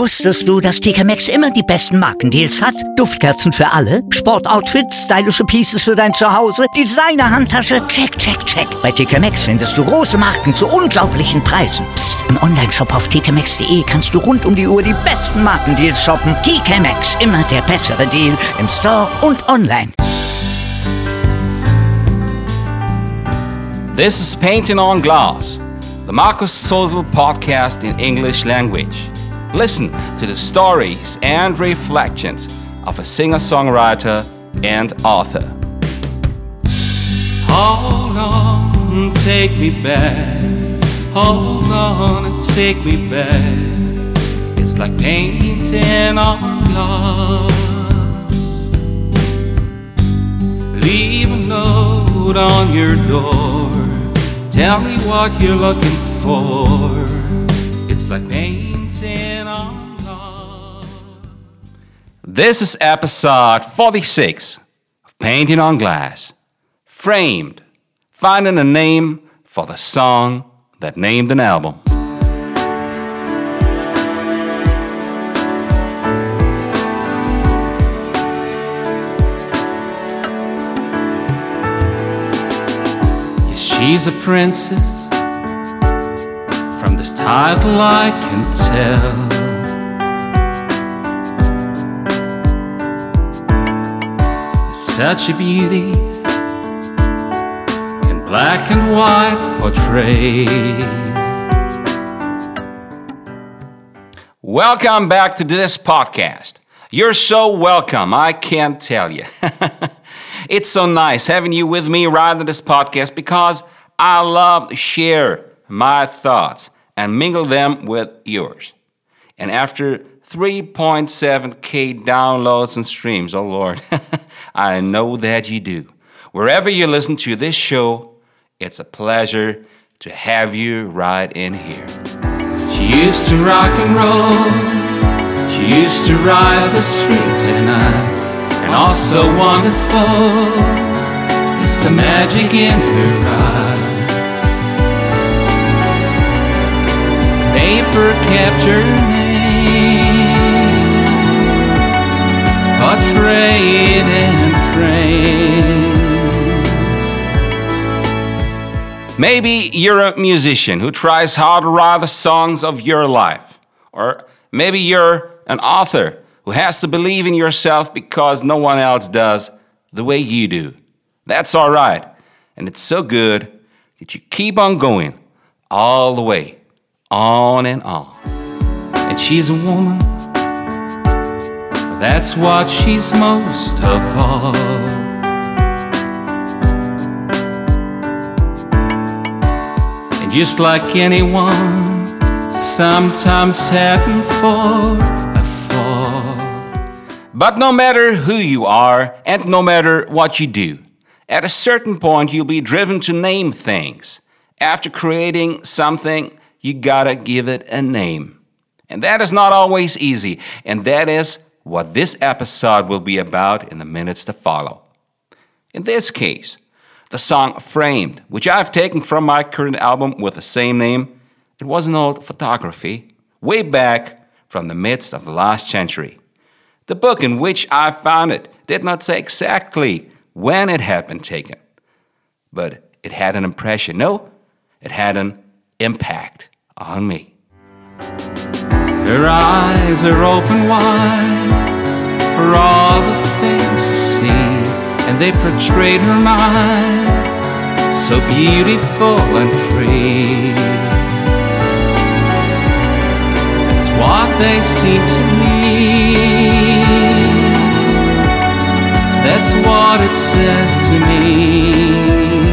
Wusstest du, dass TK Maxx immer die besten Markendeals hat? Duftkerzen für alle, Sportoutfits, stylische Pieces für dein Zuhause, Designer-Handtasche, check, check, check. Bei TK Maxx findest du große Marken zu unglaublichen Preisen. Psst. Im Onlineshop auf tkmaxx.de kannst du rund um die Uhr die besten Markendeals shoppen. TK Maxx, immer der bessere Deal im Store und online. This is Painting on Glass, the Markus Zollzel podcast in English language. Listen to the stories and reflections of a singer-songwriter and author. Hold on, take me back. Hold on and take me back. It's like painting on glass. Leave a note on your door. Tell me what you're looking for. It's like painting on glass. This is episode 46 of Painting on Glass. Framed, finding a name for the song that named an album. She's a princess, from this title I can tell. Such a beauty, in black and white portrait. Welcome back to this podcast. You're so welcome, I can't tell you. It's so nice having you with me right on this podcast because I love to share my thoughts and mingle them with yours. And after 3.7K downloads and streams, oh Lord, I know that you do. Wherever you listen to this show, it's a pleasure to have you right in here. She used to rock and roll. She used to ride the streets at night. And also wonderful is the magic in her eyes. Paper kept her name, portrayed and framed. Maybe you're a musician who tries hard to write the songs of your life. Or maybe you're an author who has to believe in yourself because no one else does the way you do. That's all right. And it's so good that you keep on going all the way, on and on. And she's a woman, that's what she's most of all. And just like anyone, sometimes happen for a fall. But no matter who you are and no matter what you do, at a certain point you'll be driven to name things. After creating something, you gotta give it a name. And that is not always easy, and that is what this episode will be about in the minutes to follow. In this case, the song Framed, which I've taken from my current album with the same name, it was an old photography, way back from the midst of the last century. The book in which I found it did not say exactly when it had been taken, but it had an impression. No, it had an impact on me. Her eyes are open wide for all the things to see, and they portrayed her mind so beautiful and free. It's what they seem to me. That's what it says to me.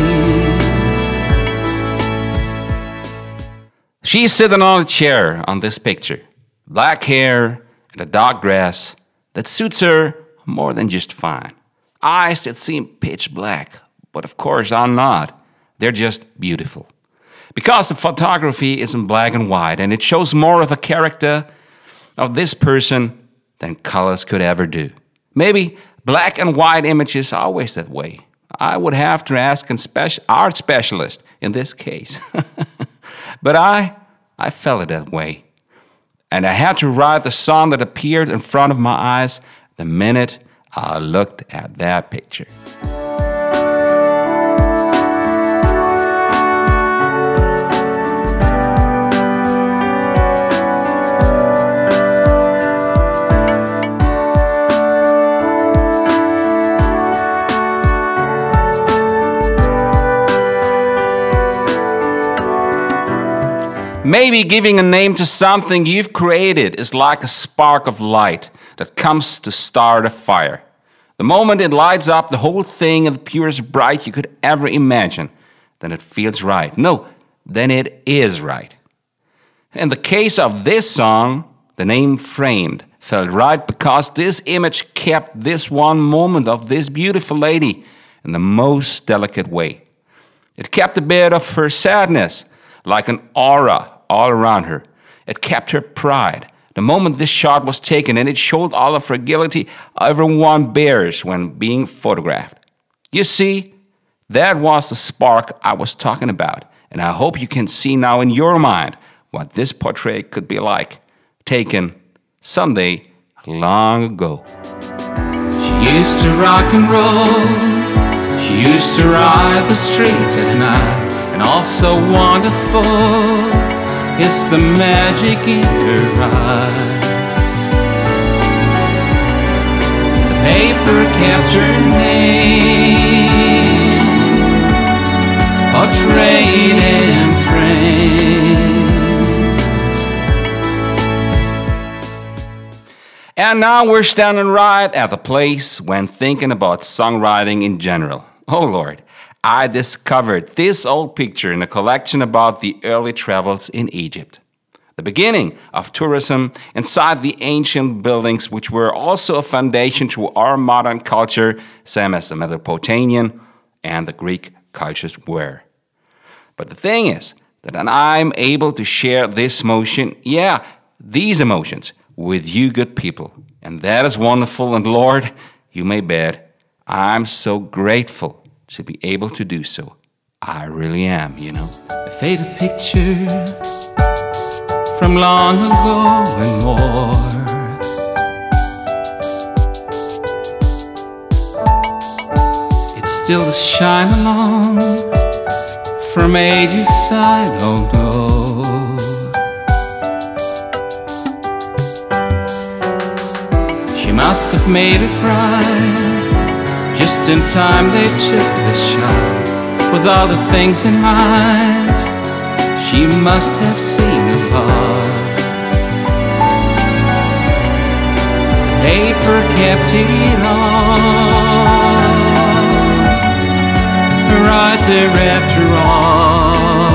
She's sitting on a chair on this picture. Black hair and a dark dress that suits her more than just fine. Eyes that seem pitch black, but of course are not. They're just beautiful. Because the photography is in black and white and it shows more of the character of this person than colors could ever do. Maybe black and white images are always that way. I would have to ask an art specialist in this case. But I felt it that way. And I had to write the song that appeared in front of my eyes the minute I looked at that picture. Maybe giving a name to something you've created is like a spark of light that comes to start a fire. The moment it lights up the whole thing in the purest bright you could ever imagine, then it feels right. No, then it is right. In the case of this song, the name Framed felt right because this image kept this one moment of this beautiful lady in the most delicate way. It kept a bit of her sadness, like an aura all around her. It kept her pride. The moment this shot was taken, and it showed all the fragility everyone bears when being photographed. You see, that was the spark I was talking about, and I hope you can see now in your mind what this portrait could be like, taken someday long ago. She used to rock and roll. She used to ride the streets at night. And also wonderful is the magic in her eyes. The paper kept her name, portrayed and framed. And now we're standing right at the place when thinking about songwriting in general. Oh Lord, I discovered this old picture in a collection about the early travels in Egypt. The beginning of tourism inside the ancient buildings, which were also a foundation to our modern culture, same as the Mesopotamian and the Greek cultures were. But the thing is that I'm able to share this motion, these emotions, with you good people. And that is wonderful, and Lord, you may bet, I'm so grateful to be able to do so. I really am, you know. A faded picture from long ago and more. It still does shine along from ages I don't know. She must have made it right. Just in time they took the shot. With all the things in mind, she must have seen a lot. The paper kept it on, right there after all.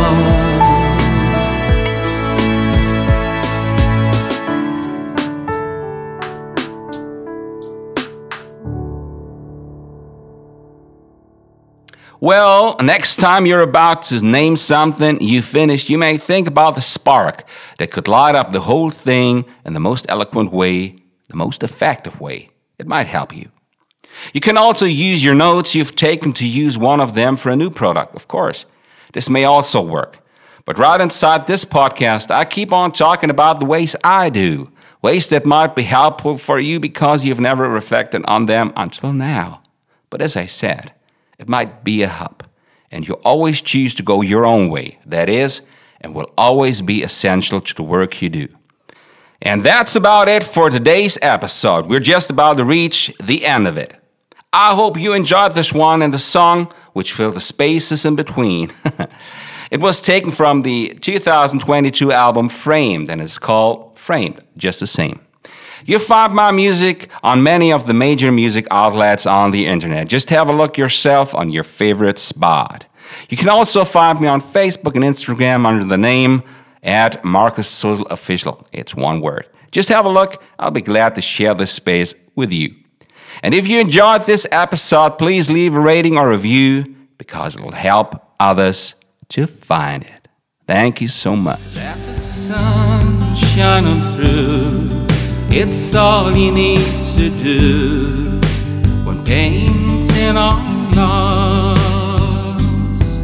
Well, next time you're about to name something you finished, you may think about the spark that could light up the whole thing in the most eloquent way, the most effective way. It might help you. You can also use your notes you've taken to use one of them for a new product, of course. This may also work. But right inside this podcast, I keep on talking about the ways I do, ways that might be helpful for you because you've never reflected on them until now. But as I said, it might be a help, and you always choose to go your own way. That is, and will always be essential to the work you do. And that's about it for today's episode. We're just about to reach the end of it. I hope you enjoyed this one and the song which filled the spaces in between. It was taken from the 2022 album Framed, and it's called Framed, just the same. You'll find my music on many of the major music outlets on the internet. Just have a look yourself on your favorite spot. You can also find me on Facebook and Instagram under the name @MarcusSuzzleOfficial. It's one word. Just have a look. I'll be glad to share this space with you. And if you enjoyed this episode, please leave a rating or review because it will help others to find it. Thank you so much. Let the sun shining through. It's all you need to do when painting on loss.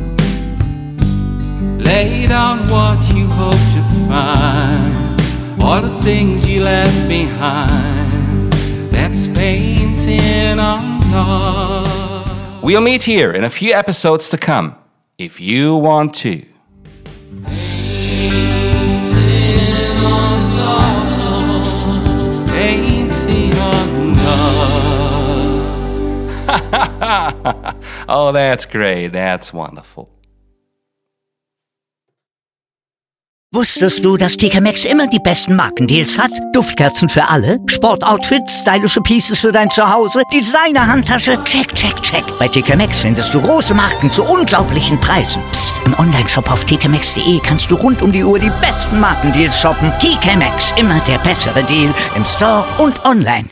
Lay down what you hope to find, are the things you left behind. That's painting on love. We'll meet here in a few episodes to come, if you want to. Painting on love. Painting on love. Oh, that's great. That's wonderful. Wusstest du, dass TK Maxx immer die besten Markendeals hat? Duftkerzen für alle, Sportoutfits, stylische Pieces für dein Zuhause, Designer-Handtasche, check, check, check. Bei TK Maxx findest du große Marken zu unglaublichen Preisen. Psst. Im Onlineshop auf tkmaxx.de kannst du rund um die Uhr die besten Markendeals shoppen. TK Maxx, immer der bessere Deal im Store und online.